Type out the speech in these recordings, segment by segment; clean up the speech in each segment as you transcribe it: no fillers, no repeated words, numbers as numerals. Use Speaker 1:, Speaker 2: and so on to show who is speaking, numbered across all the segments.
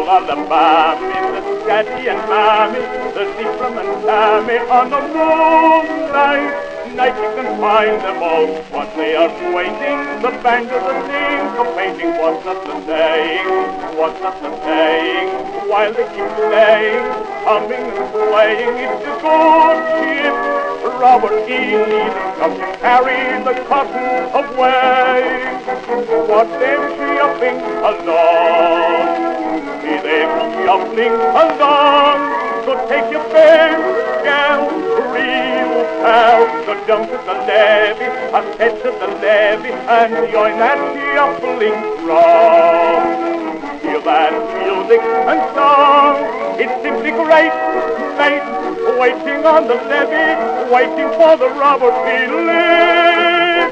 Speaker 1: old Alabama, the Scotty and Mammy, the Ephraim and Tammy on the moonlight night. You can find them all once they are waiting. The banjos and sings the painting. What's up the saying? What's up the saying? While they keep playing, humming and swaying, it's a good ship. Robert E. Lee comes to carry the cotton away. What them shuffling along? See them shuffling along. So take your best gal, real pal, so jump to the levee, head to the levee, and join that shuffling throng. Hear that music and song, it's simply great, mate, waiting on the levee, waiting for the Robert E. Lee.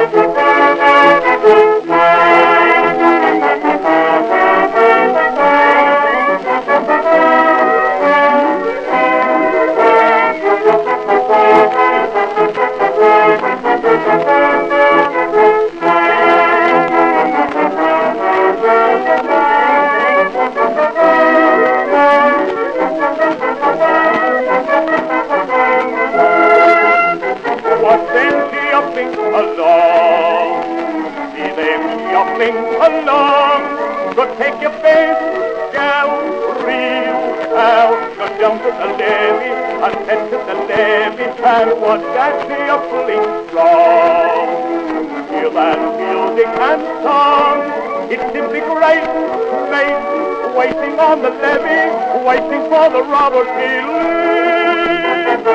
Speaker 1: Along, see them shuffling along. So take your best gal, real pal, go down to the levee, and head to the levee, and watch that shuffling strong. Hear that music and song, it's simply great, mate, waiting on the levee, waiting for the Robert E. Lee.